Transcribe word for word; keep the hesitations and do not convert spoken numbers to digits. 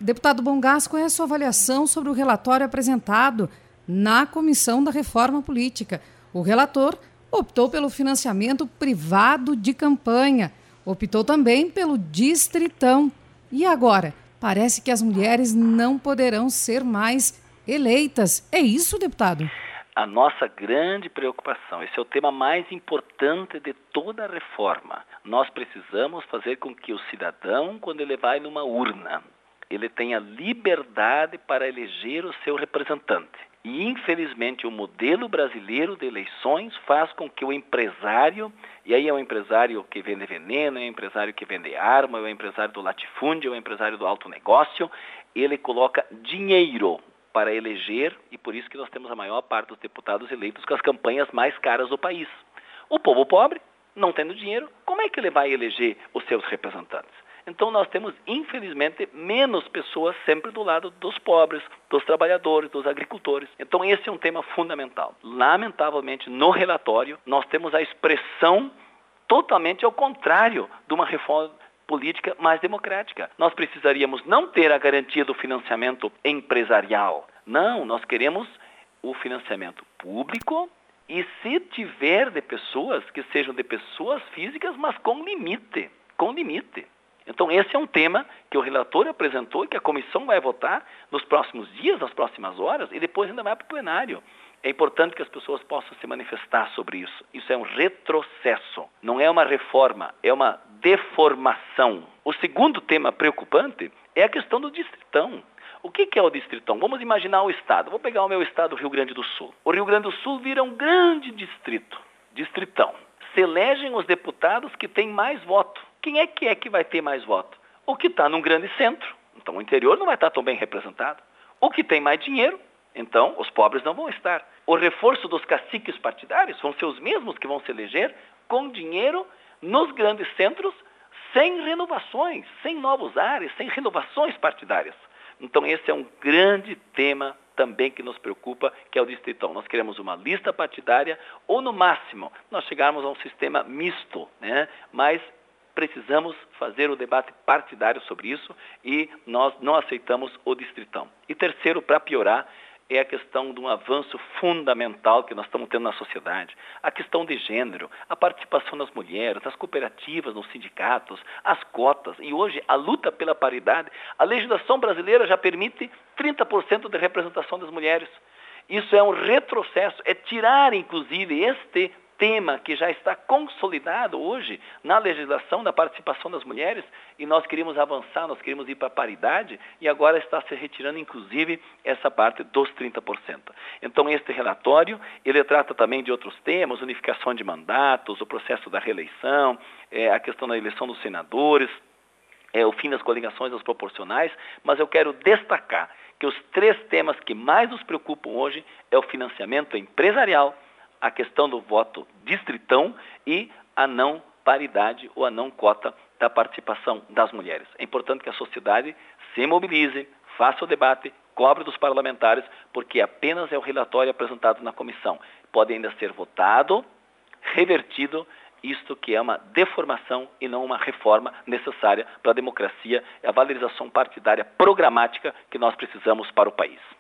Deputado Bongás, qual é a sua avaliação sobre o relatório apresentado na Comissão da Reforma Política? O relator optou pelo financiamento privado de campanha, optou também pelo distritão. E agora? Parece que as mulheres não poderão ser mais eleitas. É isso, deputado? A nossa grande preocupação, esse é o tema mais importante de toda a reforma. Nós precisamos fazer com que o cidadão, quando ele vai numa urna, ele tenha liberdade para eleger o seu representante. E, infelizmente, o modelo brasileiro de eleições faz com que o empresário, e aí é o empresário que vende veneno, é o empresário que vende arma, é o empresário do latifúndio, é o empresário do alto negócio, ele coloca dinheiro para eleger, e por isso que nós temos a maior parte dos deputados eleitos com as campanhas mais caras do país. O povo pobre, não tendo dinheiro, como é que ele vai eleger os seus representantes? Então nós temos, infelizmente, menos pessoas sempre do lado dos pobres, dos trabalhadores, dos agricultores. Então esse é um tema fundamental. Lamentavelmente, no relatório, nós temos a expressão totalmente ao contrário de uma reforma política mais democrática. Nós precisaríamos não ter a garantia do financiamento empresarial. Não, nós queremos o financiamento público e se tiver de pessoas, que sejam de pessoas físicas, mas com limite, com limite. Então esse é um tema que o relator apresentou e que a comissão vai votar nos próximos dias, nas próximas horas, e depois ainda vai para o plenário. É importante que as pessoas possam se manifestar sobre isso. Isso é um retrocesso, não é uma reforma, é uma deformação. O segundo tema preocupante é a questão do distritão. O que é o distritão? Vamos imaginar o estado. Vou pegar o meu estado, o Rio Grande do Sul. O Rio Grande do Sul vira um grande distrito, distritão. Se elegem os deputados que têm mais voto. Quem é que é que vai ter mais voto? O que está num grande centro. Então o interior não vai estar tão bem representado. O que tem mais dinheiro. Então, os pobres não vão estar. O reforço dos caciques partidários vão ser os mesmos que vão se eleger com dinheiro nos grandes centros, sem renovações, sem novos ares, sem renovações partidárias. Então, esse é um grande tema também que nos preocupa, que é o distritão. Nós queremos uma lista partidária ou, no máximo, nós chegarmos a um sistema misto, né? Mas precisamos fazer o debate partidário sobre isso e nós não aceitamos o distritão. E terceiro, para piorar, é a questão de um avanço fundamental que nós estamos tendo na sociedade. A questão de gênero, a participação das mulheres, as cooperativas, nos sindicatos, as cotas. E hoje, a luta pela paridade. A legislação brasileira já permite trinta por cento de representação das mulheres. Isso é um retrocesso, é tirar, inclusive, este tema que já está consolidado hoje na legislação da participação das mulheres e nós queríamos avançar, nós queríamos ir para a paridade e agora está se retirando inclusive essa parte dos trinta por cento. Então este relatório, ele trata também de outros temas, unificação de mandatos, o processo da reeleição, é, a questão da eleição dos senadores, é, o fim das coligações das proporcionais, mas eu quero destacar que os três temas que mais nos preocupam hoje é o financiamento empresarial, a questão do voto distritão e a não paridade ou a não cota da participação das mulheres. É importante que a sociedade se mobilize, faça o debate, cobre dos parlamentares, porque apenas é o relatório apresentado na comissão. Pode ainda ser votado, revertido, isto que é uma deformação e não uma reforma necessária para a democracia e a valorização partidária programática que nós precisamos para o país.